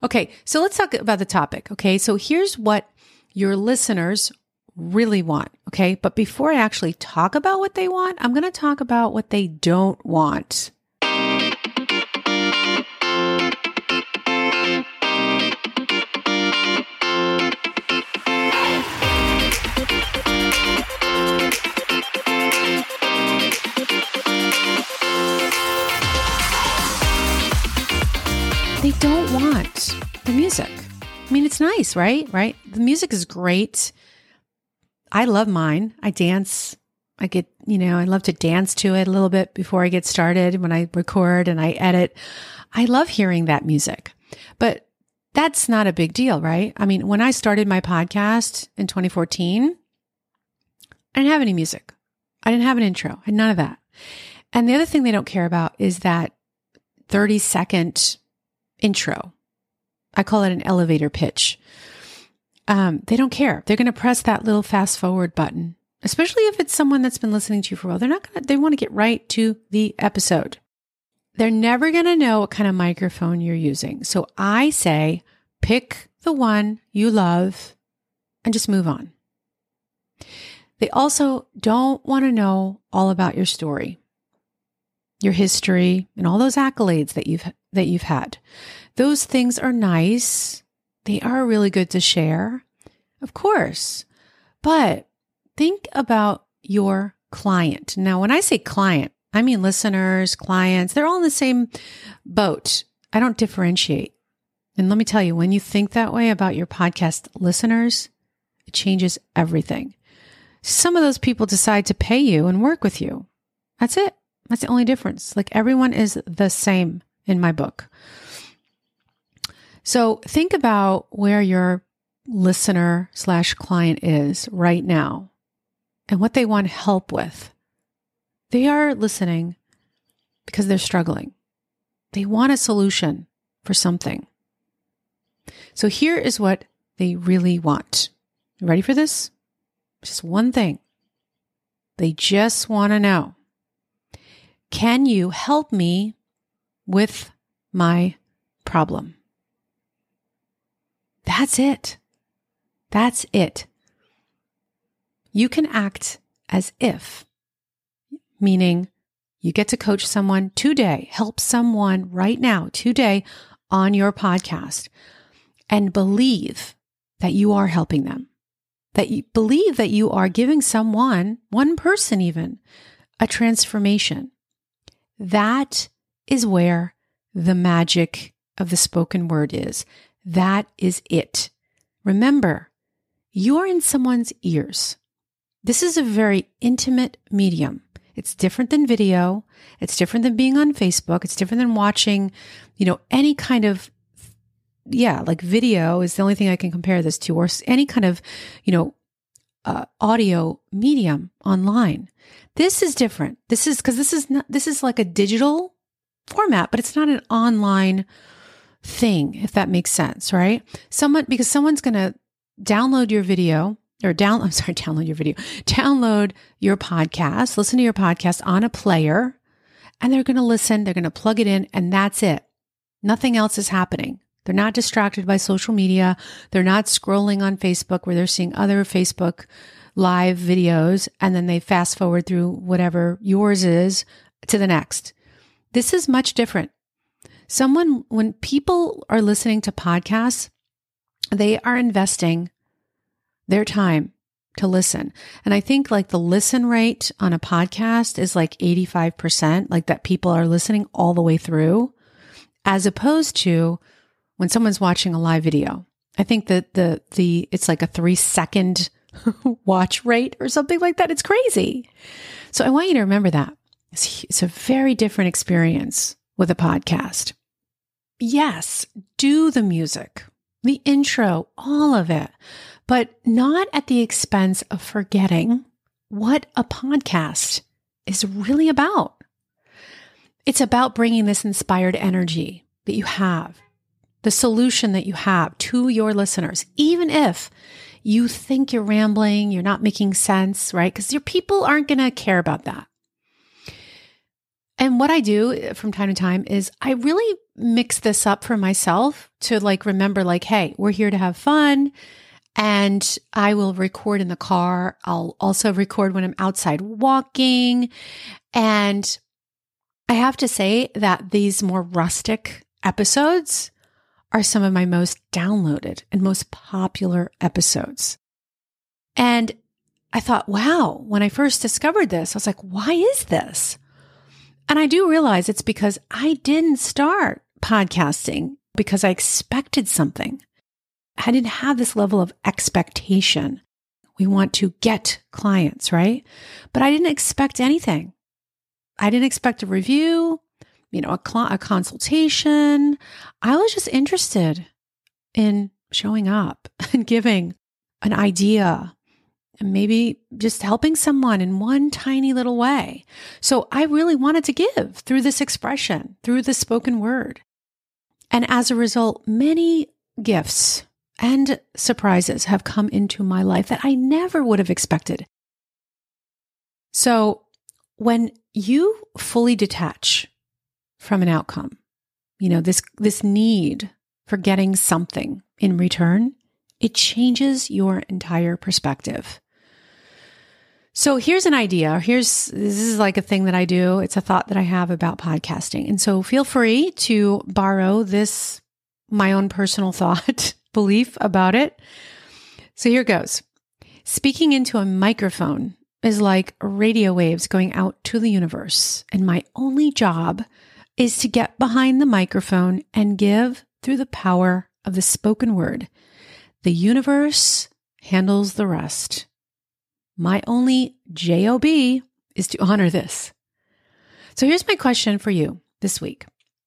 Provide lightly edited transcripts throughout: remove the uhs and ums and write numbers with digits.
Okay, so let's talk about the topic. Okay, so here's what your listeners really want. Okay, but before I actually talk about what they want, I'm going to talk about what they don't want. They don't want the music. I mean, it's nice, right? Right? The music is great. I love mine. I dance. I love to dance to it a little bit before I get started when I record and I edit. I love hearing that music, but that's not a big deal, right? I mean, when I started my podcast in 2014, I didn't have any music. I didn't have an intro. I had none of that. And the other thing they don't care about is that 30-second intro. I call it an elevator pitch. They don't care. They're going to press that little fast forward button, especially if it's someone that's been listening to you for a while. They want to get right to the episode. They're never going to know what kind of microphone you're using. So I say, pick the one you love and just move on. They also don't want to know all about your story, your history, and all those accolades that you've had. Those things are nice. They are really good to share, of course. But think about your client. Now, when I say client, I mean listeners, clients. They're all in the same boat. I don't differentiate. And let me tell you, when you think that way about your podcast listeners, it changes everything. Some of those people decide to pay you and work with you. That's it. That's the only difference. Like, everyone is the same in my book. So think about where your listener/client is right now and what they want help with. They are listening because they're struggling. They want a solution for something. So here is what they really want. You ready for this? Just one thing. They just want to know, can you help me with my problem? That's it. That's it. You can act as if, meaning you get to coach someone today, help someone right now, today on your podcast, and believe that you are helping them, that you believe that you are giving someone, one person even, a transformation. That is where the magic of the spoken word is. That is it. Remember, you're in someone's ears. This is a very intimate medium. It's different than video. It's different than being on Facebook. It's different than watching, any kind of, like video is the only thing I can compare this to, or any kind of, audio medium online. This is different. This is like a digital format, but it's not an online thing, if that makes sense, right? Because someone's going to download your video download your podcast, listen to your podcast on a player, and they're going to listen, they're going to plug it in, and that's it. Nothing else is happening. They're not distracted by social media. They're not scrolling on Facebook where they're seeing other Facebook live videos, and then they fast forward through whatever yours is to the next. This is much different. When people are listening to podcasts, they are investing their time to listen. And I think like the listen rate on a podcast is like 85%, like that people are listening all the way through, as opposed to when someone's watching a live video. I think that it's like a 3-second watch rate or something like that. It's crazy. So I want you to remember that. It's a very different experience with a podcast. Yes, do the music, the intro, all of it, but not at the expense of forgetting what a podcast is really about. It's about bringing this inspired energy that you have, the solution that you have to your listeners, even if you think you're rambling, you're not making sense, right? Because your people aren't going to care about that. And what I do from time to time is I really mix this up for myself to like remember like, hey, we're here to have fun. And I will record in the car. I'll also record when I'm outside walking. And I have to say that these more rustic episodes are some of my most downloaded and most popular episodes. And I thought, wow, when I first discovered this, I was like, why is this? And I do realize it's because I didn't start podcasting because I expected something. I didn't have this level of expectation. We want to get clients, right? But I didn't expect anything. I didn't expect a review, a consultation. I was just interested in showing up and giving an idea and maybe just helping someone in one tiny little way. So I really wanted to give through this expression, through the spoken word. And as a result, many gifts and surprises have come into my life that I never would have expected. So when you fully detach from an outcome, this need for getting something in return, it changes your entire perspective. So here's an idea. This is like a thing that I do. It's a thought that I have about podcasting. And so feel free to borrow this, my own personal thought, belief about it. So here goes. Speaking into a microphone is like radio waves going out to the universe. And my only job is to get behind the microphone and give through the power of the spoken word. The universe handles the rest. My only job is to honor this. So here's my question for you this week.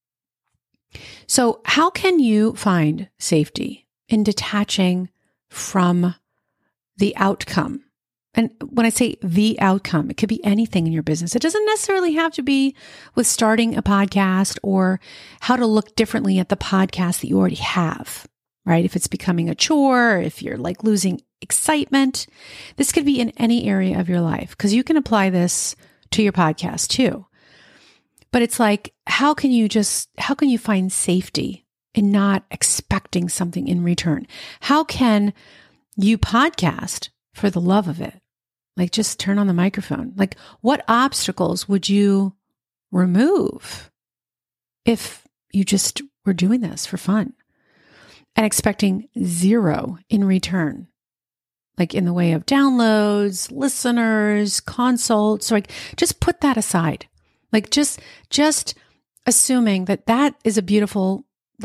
So how can you find safety in detaching from the outcome? And when I say the outcome, it could be anything in your business. It doesn't necessarily have to be with starting a podcast or how to look differently at the podcast that you already have, right? If it's becoming a chore, if you're like losing excitement, this could be in any area of your life because you can apply this to your podcast too. But it's like, how can you find safety in not expecting something in return? How can you podcast for the love of it? Like just turn on the microphone. Like what obstacles would you remove if you just were doing this for fun and expecting zero in return? Like in the way of downloads, listeners, consults, like just put that aside. Like just assuming that is a beautiful,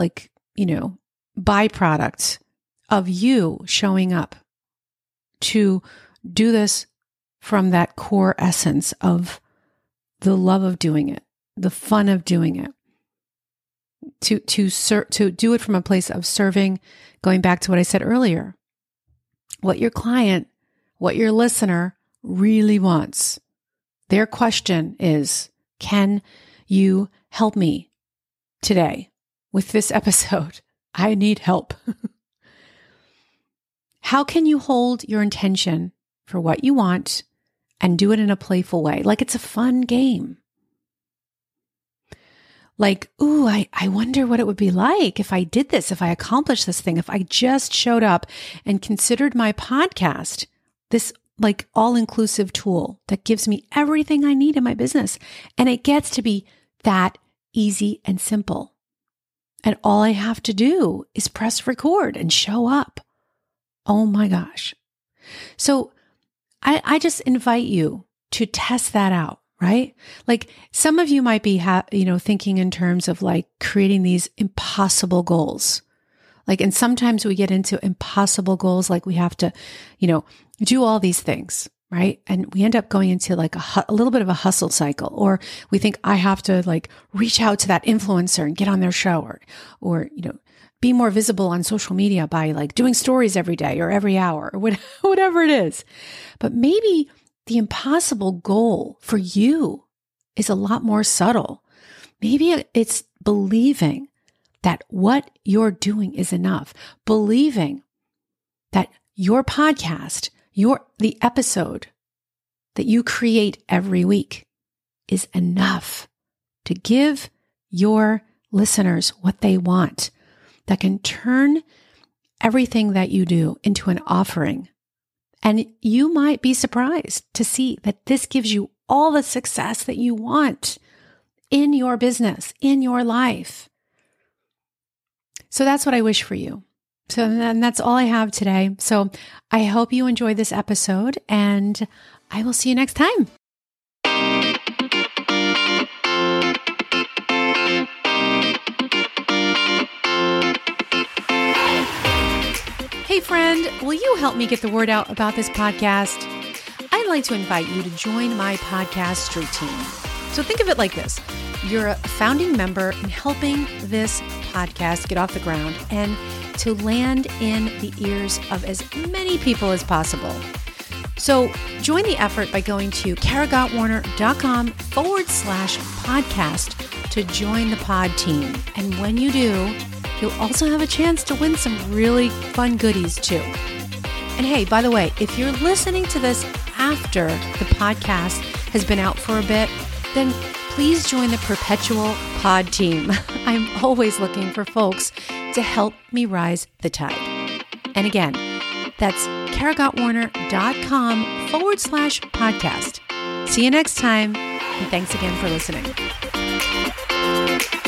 byproduct of you showing up to do this from that core essence of the love of doing it, the fun of doing it, to do it from a place of serving, going back to what I said earlier, what your client, what your listener really wants. Their question is, can you help me today with this episode? I need help. How can you hold your intention for what you want and do it in a playful way? Like it's a fun game. Like, ooh, I wonder what it would be like if I did this, if I accomplished this thing, if I just showed up and considered my podcast this like all-inclusive tool that gives me everything I need in my business. And it gets to be that easy and simple. And all I have to do is press record and show up. Oh my gosh. So I just invite you to test that out, right? Like some of you might be, thinking in terms of like creating these impossible goals. Like, and sometimes we get into impossible goals, like we have to, do all these things, right? And we end up going into like a little bit of a hustle cycle, or we think I have to like reach out to that influencer and get on their show, or be more visible on social media by like doing stories every day or every hour or whatever it is. But maybe the impossible goal for you is a lot more subtle. Maybe it's believing that what you're doing is enough, believing that your podcast, the episode that you create every week is enough to give your listeners what they want, that can turn everything that you do into an offering. And you might be surprised to see that this gives you all the success that you want in your business, in your life. So that's what I wish for you. So and that's all I have today. So I hope you enjoyed this episode, and I will see you next time. Hey friend, will you help me get the word out about this podcast? I'd like to invite you to join my podcast street team. So think of it like this. You're a founding member in helping this podcast get off the ground and to land in the ears of as many people as possible. So join the effort by going to karagottwarner.com/podcast to join the pod team. And when you do, you'll also have a chance to win some really fun goodies too. And hey, by the way, if you're listening to this after the podcast has been out for a bit, then please join the Perpetual Pod team. I'm always looking for folks to help me rise the tide. And again, that's karagottwarner.com/podcast. See you next time, and thanks again for listening.